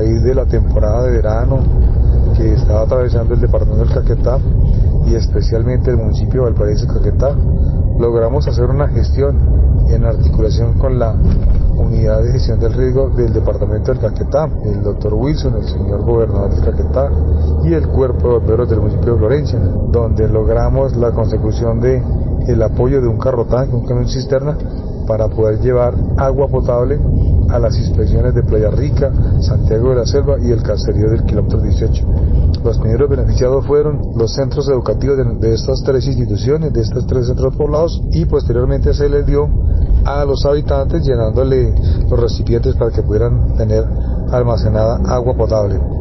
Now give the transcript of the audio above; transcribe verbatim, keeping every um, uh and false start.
raíz de la temporada de verano que estaba atravesando el departamento del Caquetá y especialmente el municipio de Valparaíso Caquetá, logramos hacer una gestión en articulación con la unidad de gestión del riesgo del departamento del Caquetá, el doctor Wilson, el señor gobernador del Caquetá y el cuerpo de bomberos del municipio de Florencia, donde logramos la consecución de el apoyo de un carro tanque, un camión cisterna, para poder llevar agua potable a las inspecciones de Playa Rica, Santiago de la Selva y el caserío del kilómetro dieciocho. Los primeros beneficiados fueron los centros educativos de, de estas tres instituciones, de estos tres centros poblados, y posteriormente se les dio a los habitantes llenándole los recipientes para que pudieran tener almacenada agua potable.